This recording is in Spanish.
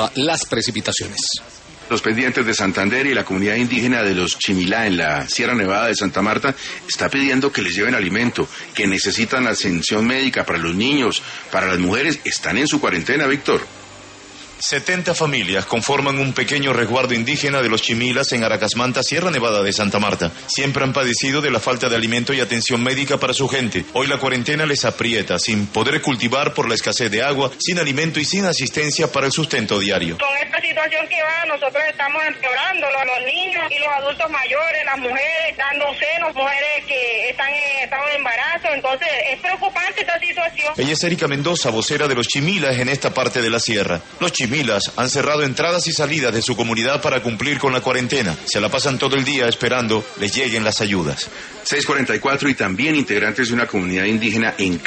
todas las precipitaciones. Los pendientes de Santander y la comunidad indígena de los Chimilá en la Sierra Nevada de Santa Marta está pidiendo que les lleven alimento, que necesitan atención médica para los niños, para las mujeres. Están en su cuarentena, Víctor. 70 familias conforman un pequeño resguardo indígena de los Chimilas en Aracasmanta, Sierra Nevada de Santa Marta. Siempre han padecido de la falta de alimento y atención médica para su gente. Hoy la cuarentena les aprieta, sin poder cultivar por la escasez de agua, sin alimento y sin asistencia para el sustento diario. Con esta situación que va, nosotros estamos empeorando, los niños y los adultos mayores, las mujeres dando senos, mujeres que están en estado de embarazo, entonces es preocupante esta situación. Ella es Erika Mendoza, vocera de los Chimilas en esta parte de la sierra. Los Chimilas han cerrado entradas y salidas de su comunidad para cumplir con la cuarentena. Se la pasan todo el día esperando les lleguen las ayudas. 6:44 y también integrantes de una comunidad indígena en